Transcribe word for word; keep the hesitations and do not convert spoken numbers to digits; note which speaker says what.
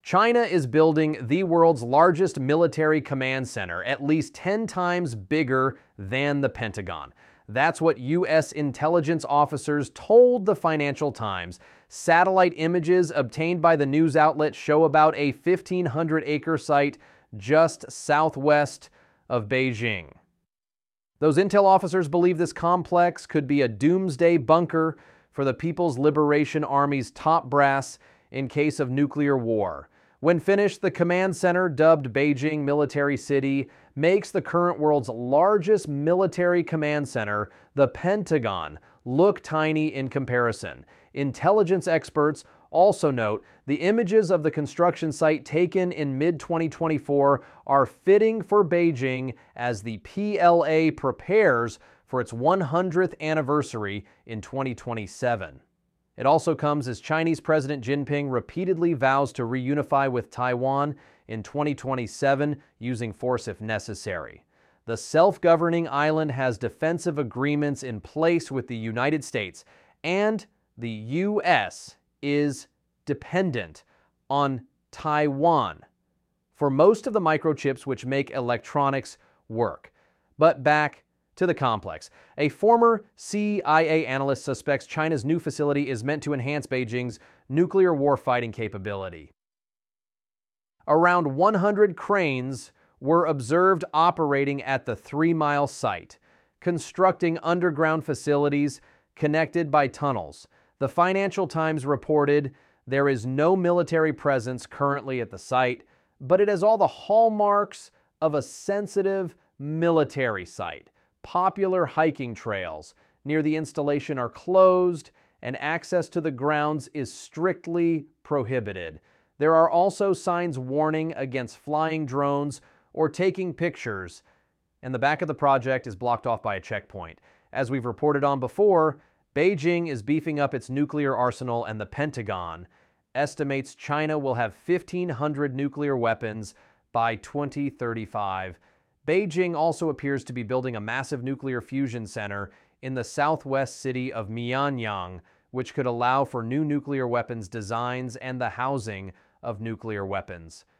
Speaker 1: China is building the world's largest military command center, at least ten times bigger than the Pentagon. That's what U S intelligence officers told the Financial Times. Satellite images obtained by the news outlet show about a fifteen hundred acre site just southwest of Beijing. Those intel officers believe this complex could be a doomsday bunker for the People's Liberation Army's top brass in case of nuclear war. When finished, the command center, dubbed Beijing Military City, makes the current world's largest military command center, the Pentagon, look tiny in comparison. Intelligence experts also note the images of the construction site taken in mid twenty twenty-four are fitting for Beijing as the P L A prepares for its one hundredth anniversary in twenty twenty-seven. It also comes as Chinese President Jinping repeatedly vows to reunify with Taiwan in twenty twenty-seven, using force if necessary. The self-governing island has defensive agreements in place with the United States, and the U S is dependent on Taiwan for most of the microchips which make electronics work. But back to the complex. A former C I A analyst suspects China's new facility is meant to enhance Beijing's nuclear warfighting capability. Around one hundred cranes were observed operating at the Three Mile site, constructing underground facilities connected by tunnels. The Financial Times reported there is no military presence currently at the site, but it has all the hallmarks of a sensitive military site. Popular hiking trails near the installation are closed, and access to the grounds is strictly prohibited. There are also signs warning against flying drones or taking pictures, and the back of the project is blocked off by a checkpoint. As we've reported on before, Beijing is beefing up its nuclear arsenal, and the Pentagon estimates China will have fifteen hundred nuclear weapons by twenty thirty-five. Beijing also appears to be building a massive nuclear fusion center in the southwest city of Mianyang, which could allow for new nuclear weapons designs and the housing of nuclear weapons.